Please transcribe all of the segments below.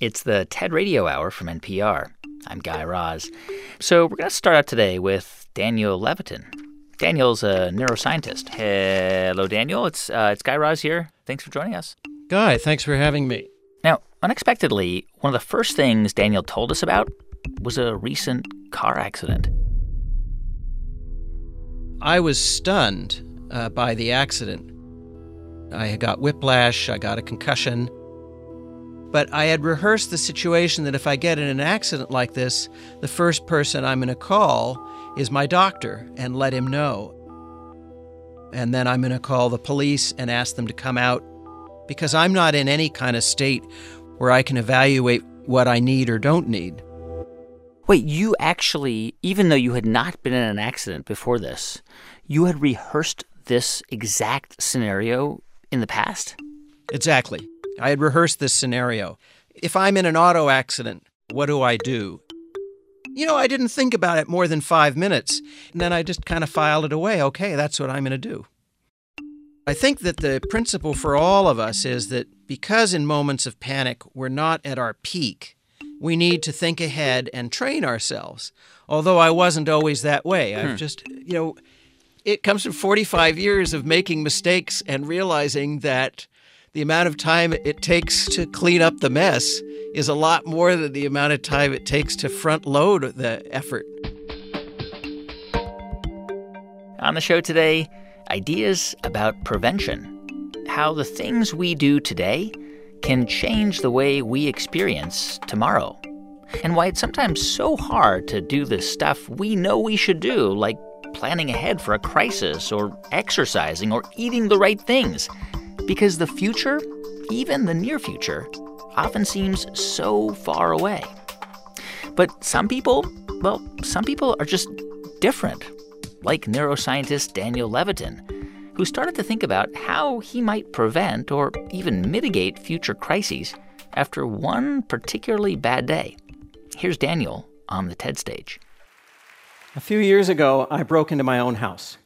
It's the TED Radio Hour from NPR. I'm Guy Raz. So we're going to start out today with Daniel Levitin. Daniel's a neuroscientist. Hello, Daniel. It's Guy Raz here. Thanks for joining us. Guy, thanks for having me. Now, unexpectedly, one of the first things Daniel told us about was a recent car accident. I was stunned by the accident. I got whiplash, I got a concussion. But I had rehearsed the situation that if I get in an accident like this, the first person I'm going to call is my doctor and let him know. And then I'm going to call the police and ask them to come out because I'm not in any kind of state where I can evaluate what I need or don't need. Wait, you actually, even though you had not been in an accident before this, you had rehearsed this exact scenario in the past? Exactly. I had rehearsed this scenario. If I'm in an auto accident, what do I do? I didn't think about it more than 5 minutes. And then I just kind of filed it away. Okay, that's what I'm going to do. I think that the principle for all of us is that because in moments of panic, we're not at our peak, we need to think ahead and train ourselves. Although I wasn't always that way. I've just, it comes from 45 years of making mistakes and realizing that the amount of time it takes to clean up the mess is a lot more than the amount of time it takes to front load the effort. On the show today, ideas about prevention. How the things we do today can change the way we experience tomorrow. And why it's sometimes so hard to do the stuff we know we should do, like planning ahead for a crisis or exercising or eating the right things. Because the future, even the near future, often seems so far away. But some people are just different, like neuroscientist Daniel Levitin, who started to think about how he might prevent or even mitigate future crises after one particularly bad day. Here's Daniel on the TED stage. A few years ago, I broke into my own house.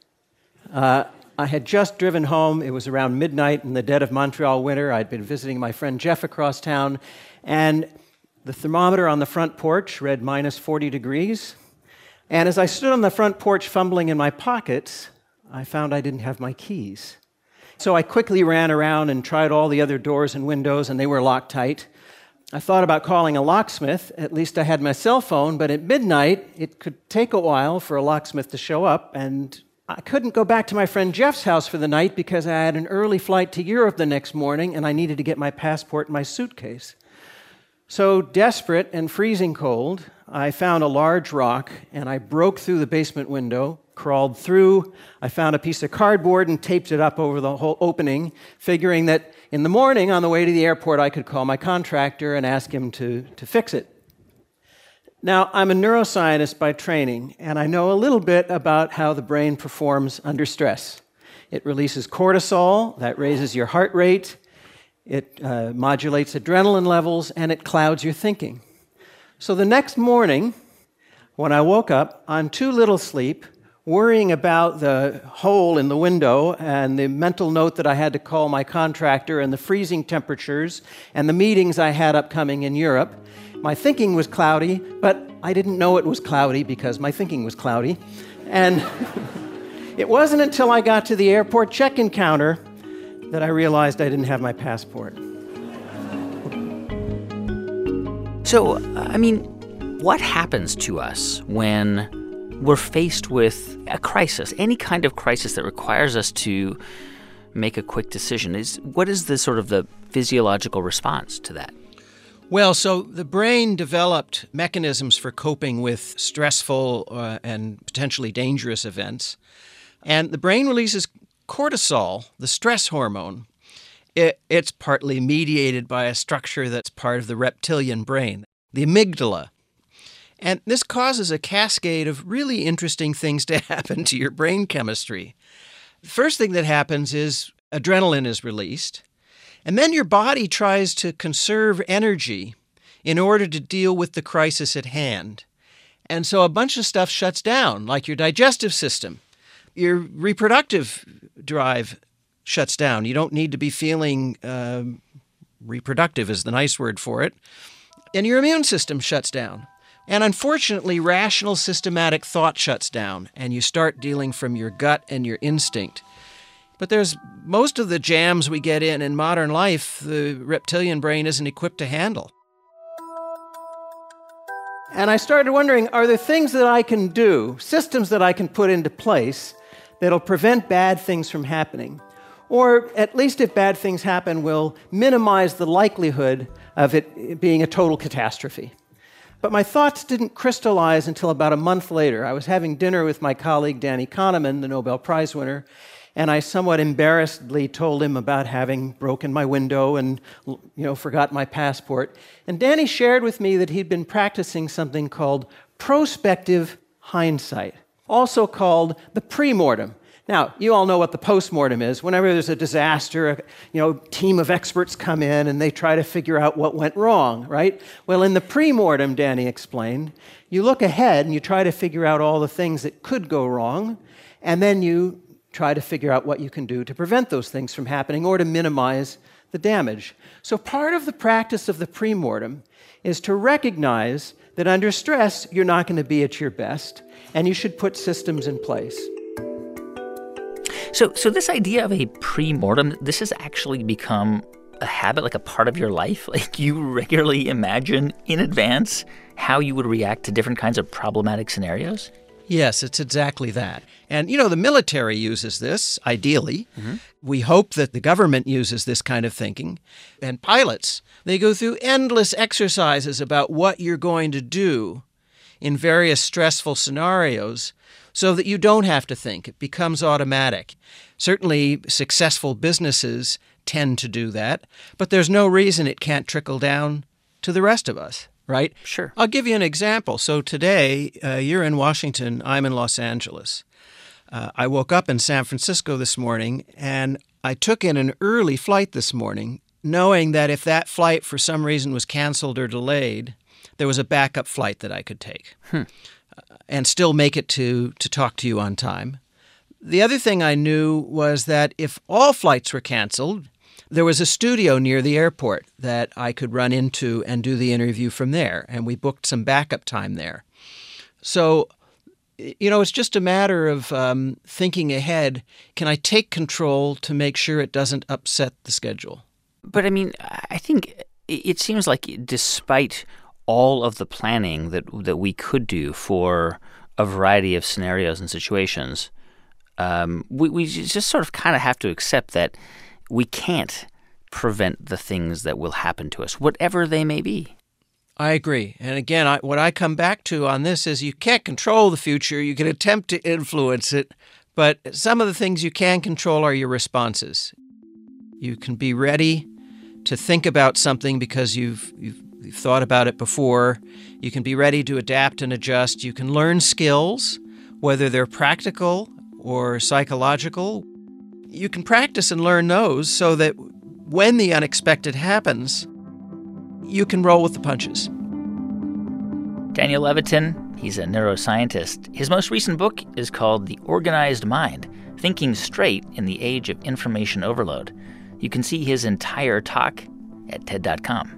I had just driven home. It was around midnight in the dead of Montreal winter. I'd been visiting my friend Jeff across town, and the thermometer on the front porch read minus 40 degrees. And as I stood on the front porch fumbling in my pockets, I found I didn't have my keys. So I quickly ran around and tried all the other doors and windows, and they were locked tight. I thought about calling a locksmith. At least I had my cell phone, but at midnight, it could take a while for a locksmith to show up, and I couldn't go back to my friend Jeff's house for the night because I had an early flight to Europe the next morning and I needed to get my passport in my suitcase. So desperate and freezing cold, I found a large rock and I broke through the basement window, crawled through. I found a piece of cardboard and taped it up over the whole opening, figuring that in the morning on the way to the airport I could call my contractor and ask him to fix it. Now, I'm a neuroscientist by training, and I know a little bit about how the brain performs under stress. It releases cortisol, that raises your heart rate, it modulates adrenaline levels, and it clouds your thinking. So the next morning, when I woke up on too little sleep, worrying about the hole in the window and the mental note that I had to call my contractor and the freezing temperatures and the meetings I had upcoming in Europe, my thinking was cloudy, but I didn't know it was cloudy because my thinking was cloudy. And it wasn't until I got to the airport check-in counter that I realized I didn't have my passport. So, what happens to us when we're faced with a crisis, any kind of crisis that requires us to make a quick decision? What is the physiological response to that? Well, so the brain developed mechanisms for coping with stressful and potentially dangerous events. And the brain releases cortisol, the stress hormone. It's partly mediated by a structure that's part of the reptilian brain, the amygdala. And this causes a cascade of really interesting things to happen to your brain chemistry. The first thing that happens is adrenaline is released. And then your body tries to conserve energy in order to deal with the crisis at hand. And so a bunch of stuff shuts down, like your digestive system. Your reproductive drive shuts down. You don't need to be feeling reproductive is the nice word for it. and your immune system shuts down. And unfortunately, rational, systematic thought shuts down, and you start dealing from your gut and your instinct. But there's most of the jams we get in modern life, the reptilian brain isn't equipped to handle. And I started wondering, are there things that I can do, systems that I can put into place that'll prevent bad things from happening? Or at least if bad things happen, will minimize the likelihood of it being a total catastrophe. But my thoughts didn't crystallize until about a month later. I was having dinner with my colleague Danny Kahneman, the Nobel Prize winner, and I somewhat embarrassedly told him about having broken my window and, forgot my passport. And Danny shared with me that he'd been practicing something called prospective hindsight, also called the pre-mortem. Now, you all know what the post-mortem is. Whenever there's a disaster, a team of experts come in and they try to figure out what went wrong, right? Well, in the pre-mortem, Danny explained, you look ahead and you try to figure out all the things that could go wrong, and then you try to figure out what you can do to prevent those things from happening or to minimize the damage. So part of the practice of the pre-mortem is to recognize that under stress, you're not going to be at your best, and you should put systems in place. So this idea of a pre-mortem, this has actually become a habit, like a part of your life? Like you regularly imagine in advance how you would react to different kinds of problematic scenarios? Yes, it's exactly that. And, the military uses this, ideally. Mm-hmm. We hope that the government uses this kind of thinking. And pilots, they go through endless exercises about what you're going to do in various stressful scenarios so that you don't have to think. It becomes automatic. Certainly, successful businesses tend to do that, but there's no reason it can't trickle down to the rest of us. Right? Sure. I'll give you an example. So today, you're in Washington, I'm in Los Angeles. I woke up in San Francisco this morning, and I took in an early flight this morning, knowing that if that flight for some reason was canceled or delayed, there was a backup flight that I could take and still make it to talk to you on time. The other thing I knew was that if all flights were canceled, there was a studio near the airport that I could run into and do the interview from there, and we booked some backup time there. So, it's just a matter of thinking ahead. Can I take control to make sure it doesn't upset the schedule? But, I think it seems like despite all of the planning that we could do for a variety of scenarios and situations, we just sort of kind of have to accept that we can't prevent the things that will happen to us, whatever they may be. I agree. And again, what I come back to on this is you can't control the future. You can attempt to influence it, but some of the things you can control are your responses. You can be ready to think about something because you've thought about it before. You can be ready to adapt and adjust. You can learn skills, whether they're practical or psychological. You can practice and learn those so that when the unexpected happens, you can roll with the punches. Daniel Levitin, he's a neuroscientist. His most recent book is called The Organized Mind, Thinking Straight in the Age of Information Overload. You can see his entire talk at TED.com.